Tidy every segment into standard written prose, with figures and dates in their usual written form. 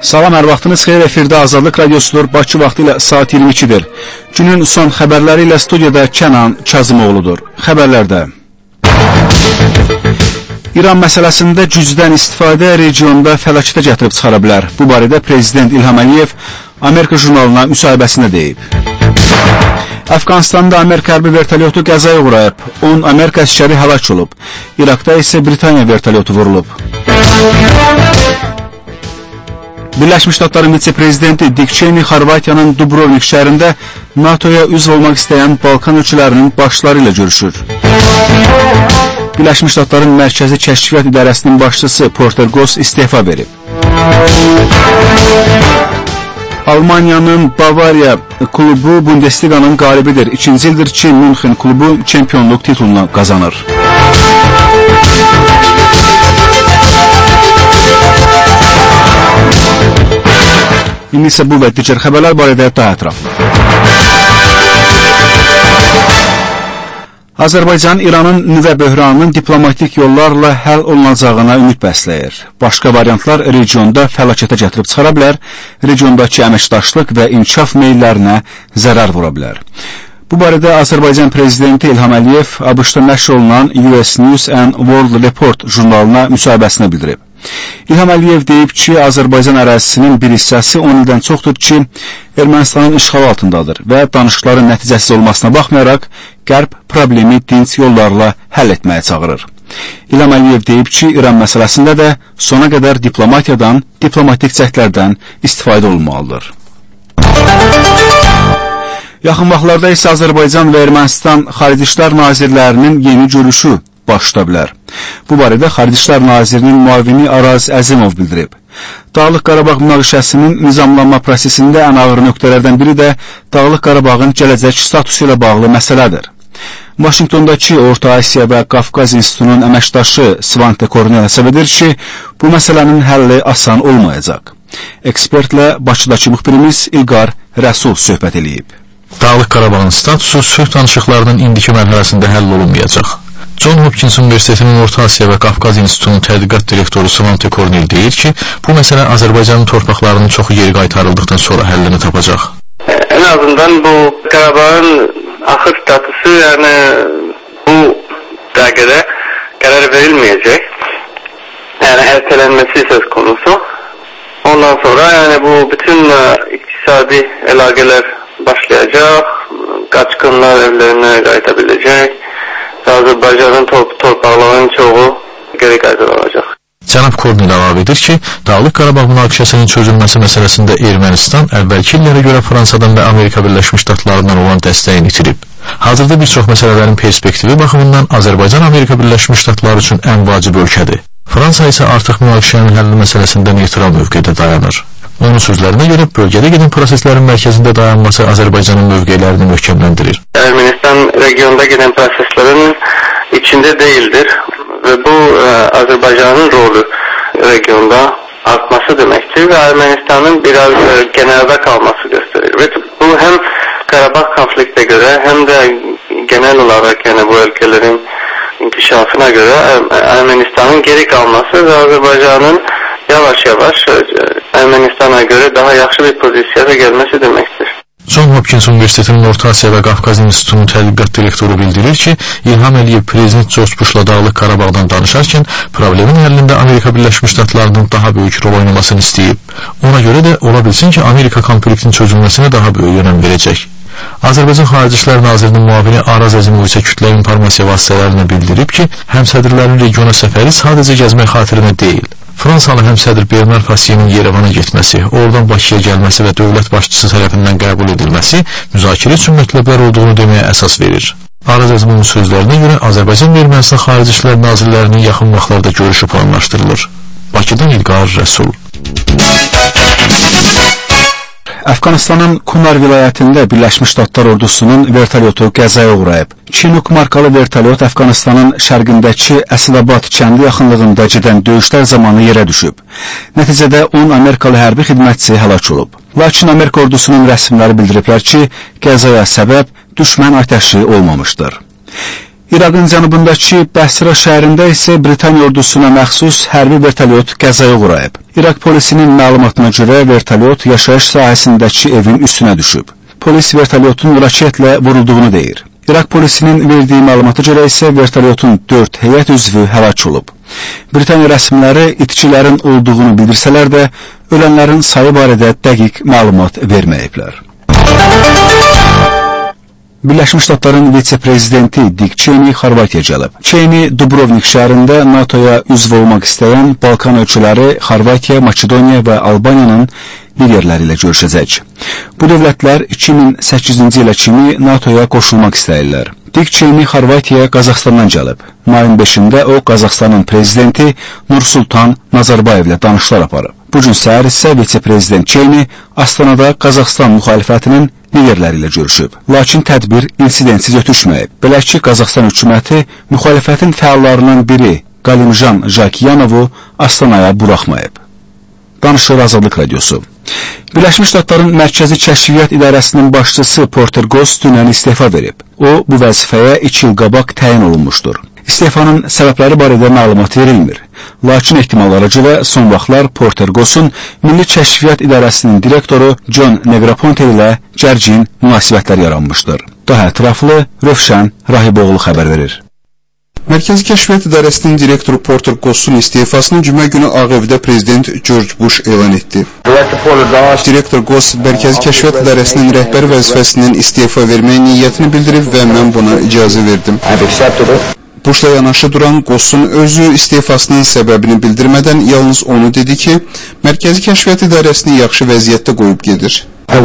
Salam, hər vaxtınız xeyir, efirdə Azadlıq Radiosudur, Bakı vaxtı ilə saat 22-dir. Günün son xəbərləri ilə studiyada Kənan Kazımoğludur. Xəbərlərdə İran məsələsində gücdən istifadə regionda fəlakətə gətirib çıxara bilər. Bu barədə Prezident İlham Əliyev Amerika jurnalına müsahibəsində deyib. Əfqanistanda Amerika hərbi vertolyotu qəzaya uğrayıb. 10 Amerika əskəri həlak olub. İraqda isə Britaniya vertolyotu vurulub. Birləşmiş Ştatların vitse-prezidenti Dick Cheney Xorvatiyanın Dubrovnik şəhərində NATO-ya üzv olmaq istəyən Balkan ölkələrinin başçıları ilə görüşür. Birləşmiş Ştatların Mərkəzi Kəşfiyyat İdarəsinin başçısı Porter Goss istefa verib. Almaniyanın Bavariya klubu Bundesliga-nın qalibidir. 2-ci ildir ki, Münxen klubu çempionluq titulunu qazanır. İndi isə bu və digər xəbərlər barədə daha ətraflı. Azərbaycan İranın nüvə böhranının diplomatik yollarla həll olunacağına ümid bəsləyir. Başqa variantlar regionda fəlakətə gətirib çıxara bilər, regiondakı əməkdaşlıq və inkişaf meyllərinə zərər vura bilər. Bu barədə Azərbaycan Prezidenti İlham Əliyev ABŞ-da nəşr olunan US News and World Report jurnalına müsahibəsində bildirib. İlham Əliyev deyib ki, Azərbaycan ərazisinin bir hissəsi 10 ildən çoxdur ki, Ermənistanın işğalı altındadır və danışıqların nəticəsiz olmasına baxmayaraq, Qərb problemi dinc yollarla həll etməyə çağırır. İlham Əliyev deyib ki, İran məsələsində də sona qədər diplomatiyadan, diplomatik cəhdlərdən istifadə olunmalıdır. Yaxın vaxtlarda isə Azərbaycan və Ermənistan Xarici İşlər Nazirlərinin yeni görüşü baş tuta bilər. Bu barədə Xarici İşlər Nazirinin müavini Araz Əzimov bildirib. Dağlıq Qarabağ münaqişəsinin nizamlanma prosesində ən ağır nöqtələrdən biri də Dağlıq Qarabağın gələcək statusu ilə bağlı məsələdir. Vaşinqtondakı Orta Asiya və Qafqaz İnstitutunun əməkdaşı Svante Kornel hesab edir ki, bu məsələnin həlli asan olmayacaq. Ekspertlə Bakıdakı müxbirimiz İlqar Rəsul söhbət eləyib. Dağlıq Qarabağın statusu sülh danışıqlarının indiki mərhələsində həll olunmayacaq. John Hopkins Universitetinin Orta Asiya və Qafqaz İnstitutunun tədqiqat direktoru Svante Kornel deyir ki, bu məsələ Azərbaycanın torpaqlarının çoxu geri qaytarıldıqdan sonra həllini tapacaq. En azından bu Qarabağın axır statusu, yani bu dəqiqədə qərar verilməyəcək. Yani ertelenmesi söz konusu. Ondan sonra yani bu bütün iktisadi əlaqələr başlayacaq, qaçqınlar evlərinə qayıtabiləcək. Azərbaycanın torpaqlarının çoxu geri qaytarılacaq. Cənab Kornel əlavə edir ki, Dağlıq Qarabağ münaqişəsinin çözülməsi məsələsində Ermənistan əvvəlki illərə görə Fransadan və Amerika Birləşmiş Ştatlarından olan dəstəyini itirib. Hazırda bir çox məsələlərin perspektivi baxımından Azərbaycan Amerika Birləşmiş Ştatları üçün ən vacib ölkədir. Fransa isə artıq münaqişənin həlli məsələsində neytral mövqedə dayanır. Onun sözlərinə görə bölgədə gedən proseslərin mərkəzində dayanması Azərbaycanın mövqelərini möhkəmləndirir. Ermənistan regionda gedən proseslərin içində deyildir və bu Azərbaycanın rolü regionda artması deməkdir və Ermənistanın biraz kənarda qalması göstərir. Və bu həm Qarabağ konfliktə görə, həm də genel olaraq yəni bu ölkələrin inkişafına görə Ermənistanın geri qalması və Azərbaycanın yavaş-yavaş Ermənistana görə daha yaxşı bir pozisiyaya gəlməsi deməkdir. John Hopkins Universitetinin Orta Asiya və Qafqaz İnstitutunun tədqiqat direktoru bildirir ki, İlham Əliyev Prezident George Bushla Dağlıq Qarabağdan danışarkən problemin həllində Amerika Birləşmiş Ştatlarının daha böyük rol oynamasını istəyib. Ona görə də ola bilsin ki, Amerika konfliktin çözülməsinə daha böyük önəm verəcək. Azərbaycan Xarici İşlər Nazirinin müavini Araz Əzimov isə kütləvi informasiya vasitələrinə bildirib ki, həmsədrlərin regiona səfəri sadəcə gəzmək xatirinə deyil. Fransalı həmsədr Bernard Fasiyinin Yerevana getməsi, oradan Bakıya gəlməsi və dövlət başçısı tərəfindən qəbul edilməsi müzakirə üçün mətləblər olduğunu deməyə əsas verir. Araz Əzimovun sözlərinə görə Azərbaycan və Ermənistan Xarici İşlər Nazirlərinin yaxın vaxtlarda görüşü planlaşdırılır. Bakıdan İlqar Rəsul. Əfqanistanın Kunar vilayətində Birləşmiş Ştatlar ordusunun vertolyotu qəzaya uğrayıb. Chinook markalı vertolyot Əfqanistanın şərqindəki Əsilabad kəndi yaxınlığında gedən döyüşlər zamanı yerə düşüb. Nəticədə 10 Amerikalı hərbi xidmətçi həlak olub. Lakin Amerika ordusunun rəsmiləri bildiriblər ki, qəzaya səbəb düşmən atəşi olmamışdır. İraqın cənubundakı Bəsra şəhərində isə Britaniya ordusuna məxsus hərbi vertolyot qəzaya uğrayıb. İraq polisinin məlumatına görə vertolyot yaşayış sahəsindəki evin üstünə düşüb. Polis vertolyotun raketlə vurulduğunu deyir. İraq polisinin verdiyi məlumata görə isə vertolyotun 4 heyət üzvü həlak olub. Britaniya rəsmiləri itkilərin olduğunu bildirsələr də, ölənlərin sayı barədə dəqiq məlumat verməyiblər. Birləşmiş Ştatların vitse-prezidenti Dick Cheney Xorvatiyaya gəlib. Cheney Dubrovnik şəhərində NATO-ya üzv olmaq istəyən Balkan ölkələri Xorvatiya, Makedoniya və Albaniyanın liderləri ilə görüşəcək. Bu dövlətlər 2008-ci ilə kimi NATO-ya qoşulmaq istəyirlər. Dick Cheney Xorvatiyaya Qazaxstandan gəlib. Mayın 5-də o, Qazaxstanın prezidenti Nursultan Nazarbayevlə danışıqlar aparıb. Bugün səhər isə vitse-prezident Cheney Astanada Qazaxstan müxalifətinin liderləri ilə görüşüb. Lakin tədbir insidentsiz ötüşməyib. Belə ki, Qazaxstan hökuməti müxalifətin fəallarından biri Qalimjan Jakiyanovu Astanaya buraxmayıb. Danışır Azadlıq Radiosu. Birləşmiş Ştatların Mərkəzi Kəşfiyyat İdarəsinin başçısı Porter Goss dünən istefa verib. O, bu vəzifəyə 2 il qabaq təyin olunmuşdur. İstefanın səbəbləri barədə məlumat verilmir. Lakin ehtimallara görə son vaxtlar Porter Goss'un Milli Kəşfiyyat İdarəsinin direktoru John Negroponte ilə gərgin münasibətlər yaranmışdır. Daha ətraflı Rövşən Rahiboğlu xəbər verir. Mərkəzi Kəşfiyyat İdarəsinin direktoru Porter Goss'un istifasını cümə günü Ağ Evdə Prezident George Bush elan etdi. Direktor Goss Mərkəzi Kəşfiyyat İdarəsinin rəhbəri vəzifəsindən istifa verməyə niyyətini bildirib və mən buna icazə verdim. Bushla yanaşı duran Goss'un özü istifasının səbəbini bildirmədən yalnız onu dedi ki, Mərkəzi Kəşfiyyat İdarəsini yaxşı vəziyyətdə qoyub gedir.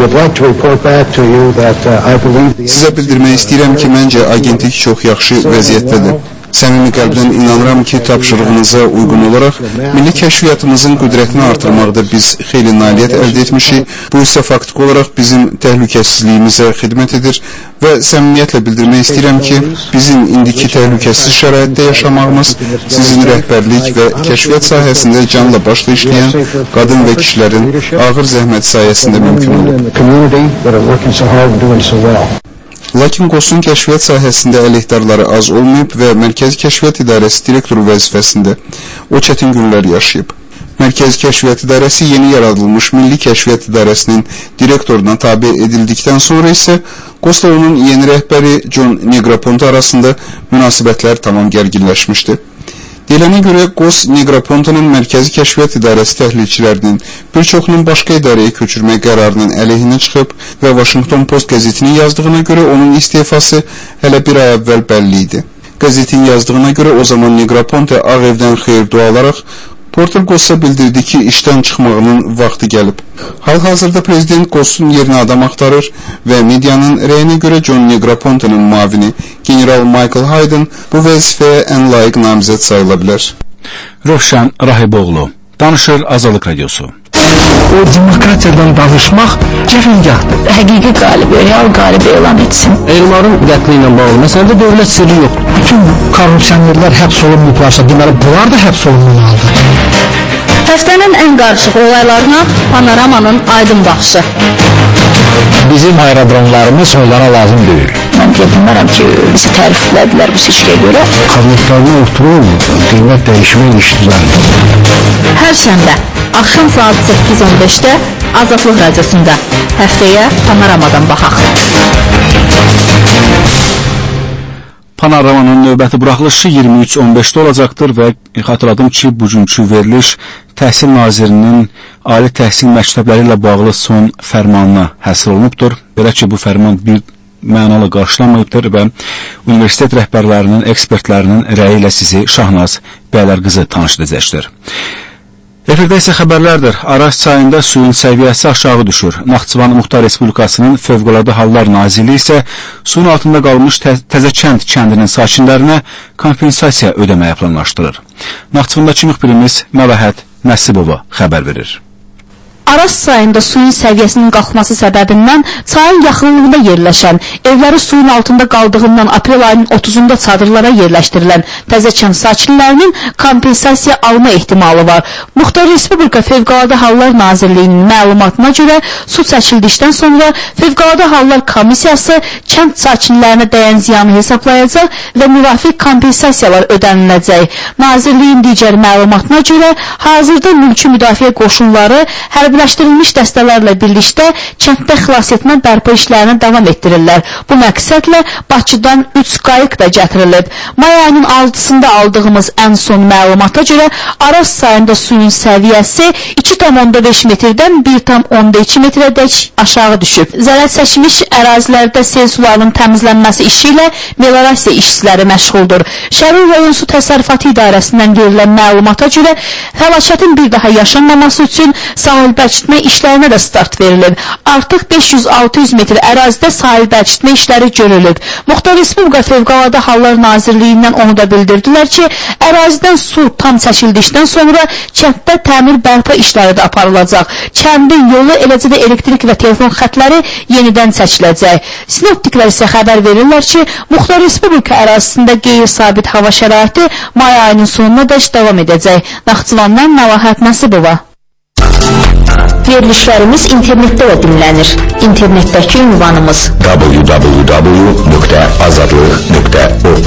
Sizə bildirmək istəyirəm ki, məncə agentlik çox yaxşı vəziyyətdədir. Səmimi qəlbdən inanıram ki, tapşırığınıza uyğun olaraq milli kəşfiyyatımızın qüdrətini artırmaqda biz xeyli nailiyyət əldə etmişik. Bu isə faktiki olaraq bizim təhlükəsizliyimizə xidmət edir və səmimiyyətlə bildirmək istəyirəm ki, bizim indiki təhlükəsiz şəraitdə yaşamağımız sizin rəhbərlik və kəşfiyyat sahəsində canla başla işləyən qadın və kişilərin ağır zəhmət sayəsində mümkün olub. Lakin Goss'un kəşfiyyat sahəsində əleyhdarları az olmayıb və Mərkəzi Kəşfiyyat İdarəsi direktoru vəzifəsində o çətin günlər yaşayıb. Mərkəzi Kəşfiyyat İdarəsi yeni yaradılmış Milli Kəşfiyyat İdarəsinin direktoruna tabi edildikdən sonra isə Goss'la onun yeni rəhbəri John Negroponte arasında münasibətlər tamam gərginləşmişdi. Deyilənə görə Goss Negroponte'nin Mərkəzi Kəşfiyyat İdarəsi təhlilçilərinin bir çoxunun başqa idarəyə köçürmək qərarının əleyhinə çıxıb və Washington Post qəzetinin yazdığına görə onun istifası hələ bir ay əvvəl bəlli idi. Qəzetin yazdığına görə o zaman Negroponte Ağ Evdən xeyir dua alaraq Porter Goss'a bildirdi ki, işdən çıxmağının vaxtı gəlib. Hal-hazırda Prezident Goss'un yerinə adam axtarır və medianın rəyinə görə John Negroponte'nin mavini General Michael Hayden bu vəzifəyə ən layiq namizəd sayıla bilər. Rövşən Rahiboğlu, Danışır Azadlıq Radiosu. O demokratiyadan danışmaq cəfəngahdır. Həqiqi qalibi, real qalibi elan etsin. Elmarın qətli ilə bağlı məsələdə dövlət sirri yoxdur. Bütün korrupsionerlər həbs olunmuşlarsa, deməli bunlar da həbs olunmalıdır. Həftənin ən qarışıq olaylarına Panoramanın aydın baxışı. Bizim aerodromlarımız onlara lazım deyil. Mən bilmərəm ki, bizi təriflədilər bu seçkiyə görə. Kabinetlərini orturur, qiymət dəyişmək iştidardır. Hər şənbə, axşam saat 8:15-də Azadlıq Radiosunda. Həftəyə Panoramadan baxaq. Panoramanın növbəti buraxılışı 23:15-də olacaqdır və xatırladım ki, bugünkü veriliş Təhsil Nazirinin ali təhsil məktəbləri ilə bağlı son fərmanına həsr olunubdur. Belə ki, bu fərman bir mənalı qarşılanmayıbdır və universitet rəhbərlərinin, ekspertlərinin rəyi ilə sizi Şahnaz Bəylərqızı tanış edəcəkdir. Efirdə isə xəbərlərdir. Araz çayında suyun səviyyəsi aşağı düşür. Naxçıvan Muxtar Respublikasının Fövqəladə Hallar Nazirliyi isə suyun altında qalmış Təzəkənd kəndinin sakinlərinə kompensasiya ödəməyə planlaşdırır. Naxçıvandakı müxbirimiz Məlahət Nəsibova xəbər verir. Araz çayında suyun səviyyəsinin qalxması səbəbindən çayın yaxınlığında yerləşən, evləri suyun altında qaldığından aprel ayının 30-da çadırlara yerləşdirilən Təzəkənd sakinlərinin kompensasiya alma ehtimalı var. Muxtar Respublika Fövqəladə Hallar Nazirliyinin məlumatına görə su çəkildikdən sonra Fövqəladə Hallar Komissiyası kənd sakinlərinə dəyən ziyanı hesablayacaq və müvafiq kompensasiyalar ödəniləcək. Nazirliyin digər məlumatına görə hazırda mülki müdafiə qoşunları hərbiləşdirilmiş dəstələrlə birlikdə kənddə xilasetmə bərpa işlərini davam etdirirlər. Bu məqsədlə Bakıdan 3 qayıq da gətirilib. May ayının 6-sında aldığımız ən son məlumata görə Araz çayında suyun səviyyəsi 2,5 metrdən 1,2 metrədək aşağı düşüb. Zərər çəkmiş ərazilərdə sel sularının təmizlənməsi işi ilə meliorasiya işçiləri məşğuldur. Şərur rayon su təsərrüfatı idarəsindən verilən məlumata görə fəlakətin bir daha yaşanmaması üçün sahil bərkitmə işlərinə də start verilib. Artıq 500-600 metr ərazidə sahil bərkitmə işləri görülüb. Muxtar Respublika Fövqəladə Hallar Nazirliyindən onu da bildirdilər ki, ərazidən su tam çəkildikdən sonra kənddə təmir bərpa işləri də aparılacaq. Kəndin yolu, eləcə də elektrik və telefon xətləri yenidən çəkiləcək. Sinoptiklər isə xəbər verirlər ki, Muxtar Respublika ərazisində qeyri-sabit hava şəraiti may ayının sonuna dək davam edəcək. Naxçıvandan Nəvahət Nəsibova. Verilişlərimiz internetdə də dinlənir. İnternetdəki ünvanımız www.azadlıq.org.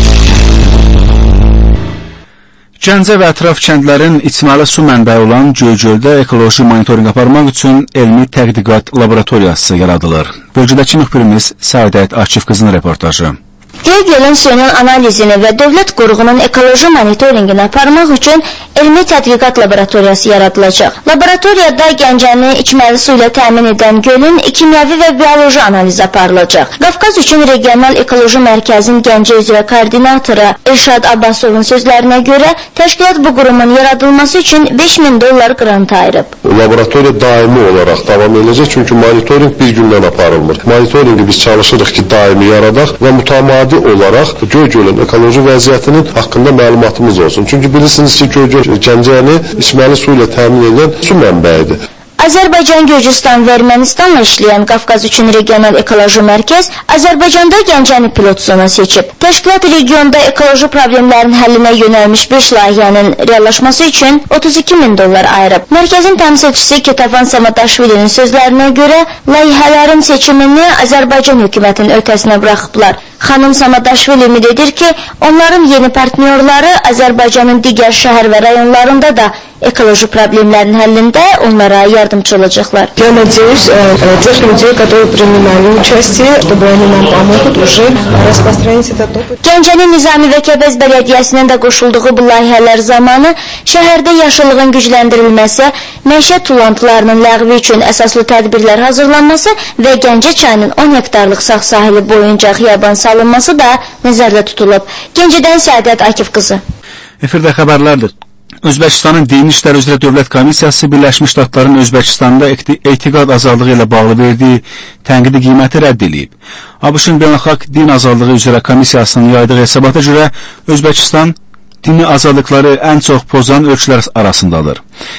Gəncə və ətraf kəndlərin içməli su mənbəyi olan Göygöldə ekoloji monitorinq aparmaq üçün elmi tədqiqat laboratoriyası yaradılır. Bölgədəki müxbirimiz Səadət Akif qızının reportajı. Göygölün suyunun analizini və dövlət qurğunun ekoloji monitorinqini aparmaq üçün elmi tədqiqat laboratoriyası yaradılacaq. Laboratoriyada Gəncəni içməli su ilə təmin edən gölün kimyəvi və bioloji analizi aparılacaq. Qafqaz üçün regional ekoloji mərkəzin Gəncə üzrə koordinatoru Elşad Abbasovun sözlərinə görə təşkilat bu qurumun yaradılması üçün $5.000 qrant ayırıb. Laboratoriya daimi olaraq davam edəcək, çünki monitorinq bir gündən aparılmır. Monitorinqi biz çalışırıq ki, daimi yaradaq və mütəmadi olaraq Göygölün ekoloji vəziyyətinin haqqında məlumatımız olsun. Çünki bilirsiniz ki, Göygöl Gəncəni içməli su ilə təmin edən su mənbəyidir. Azərbaycan, Gürcüstan və Ermənistanla işləyən Qafqaz üçün regional ekoloji mərkəz Azərbaycanda Gəncəni pilot zona seçib. Təşkilat regionda ekoloji problemlərin həllinə yönəlmiş 5 layihənin reallaşması üçün $32.000 ayırıb. Mərkəzin təmsilçisi Ketafan Samataşvilinin sözlərinə görə layihələrin seçimini Azərbaycan hökumətinin ötəsinə buraxıblar. Xanım Samataşvili ümid edir ki, onların yeni partnyorları Azərbaycanın digər şəhər və rayonlarında da ekoloji problemlərin həllində onlara yardımcı olacaqlar. Я надеюсь, тех людей, которые принимали участие, чтобы они нам помогут уже распространить этот опыт. Gəncənin Nizami və Kəbəz Bələdiyyəsinin də qoşulduğu bu layihələr zamanı şəhərdə yaşıllığın gücləndirilməsi, məişət tullantılarının ləğvi üçün əsaslı tədbirlər hazırlanması və Gəncə çayının 10 hektarlıq sağ sahili boyunca xiyaban salınması da nəzərdə tutulub. Gəncədən Səadət Akif qızı. Efirdə xəbərlərdir. Özbəkistanın Dini İşlər üzrə Dövlət Komissiyası Birləşmiş Ştatların Özbəkistanda etiqad azadlığı ilə bağlı verdiyi tənqidi qiyməti rədd edib. ABŞ-ın Beynəlxalq Din Azadlığı üzrə Komissiyasının yaydığı hesabata görə Özbəkistan dini azadlıqları ən çox pozan ölkələr arasındadır.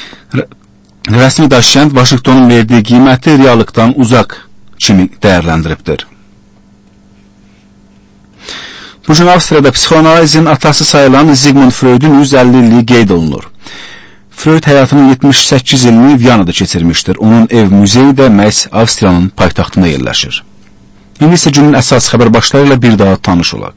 Rəsmi Daşkənd Vaşinqtonun verdiği qiyməti reallıqdan uzaq kimi dəyərləndiribdir. Bugün Avstriyada psixoanalizin atası sayılan Sigmund Freud'un 150 illiyi qeyd olunur. Freud həyatının 78 ilini Viyanada keçirmişdir. Onun ev muzeyi də məhz Avstriyanın paytaxtında yerləşir. İndi isə günün əsas xəbər başları ilə bir daha tanış olaq.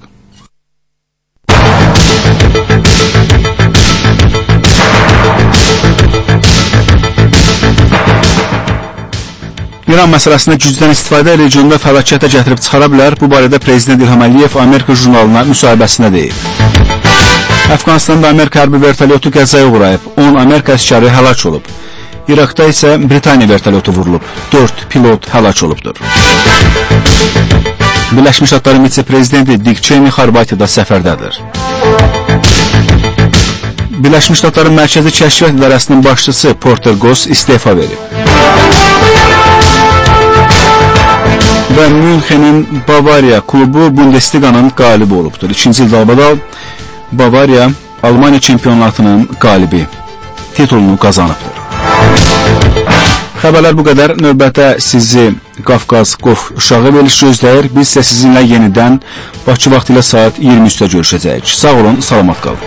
İran məsələsində gücdən istifadə regionda fəlakətə gətirib çıxara bilər. Bu barədə Prezident İlham Əliyev Amerika jurnalına müsahibəsində deyib. Əfqanistanda Amerika hərbi vertolyotu qəzaya uğrayıb. 10 Amerika əsgəri həlak olub. İraqda isə Britaniya vertolyotu vurulub. 4 pilot həlak olubdur. Birləşmiş Ştatların vitse-prezidenti Dick Cheney Xorvatiyada səfərdədir. Birləşmiş Ştatların Mərkəzi Kəşfiyyat İdarəsinin başçısı Porter Goss istefa verib. Və Münxenin Bavariya klubu Bundesliqanın qalibi olubdur. 2-ci il dalbadal Bavariya Almaniya çempionatının qalibi titulunu qazanıbdır. Xəbərlər bu qədər. Növbətə sizi Qafqaz Qof uşağı verilişi gözləyir. Biz isə sizinlə yenidən Bakı vaxtı ilə saat 23-də görüşəcəyik. Sağ olun, salamat qalın.